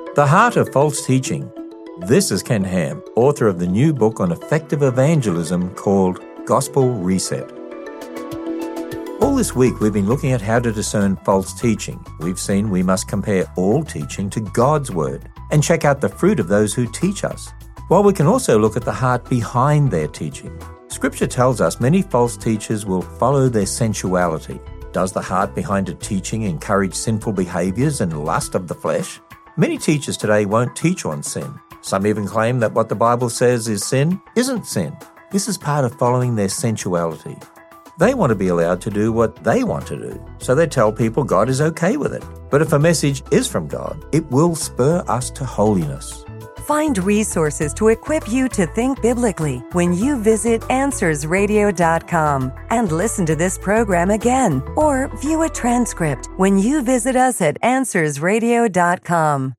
The Heart of False Teaching. This is Ken Ham, author of the new book on effective evangelism called Gospel Reset. All this week we've been looking at how to discern false teaching. We've seen we must compare all teaching to God's Word and check out the fruit of those who teach us. While we can also look at the heart behind their teaching. Scripture tells us many false teachers will follow their sensuality. Does the heart behind a teaching encourage sinful behaviors and lust of the flesh? Many teachers today won't teach on sin. Some even claim that what the Bible says is sin isn't sin. This is part of following their sensuality. They want to be allowed to do what they want to do, so they tell people God is okay with it. But if a message is from God, it will spur us to holiness. Find resources to equip you to think biblically when you visit AnswersRadio.com and listen to this program again or view a transcript when you visit us at AnswersRadio.com.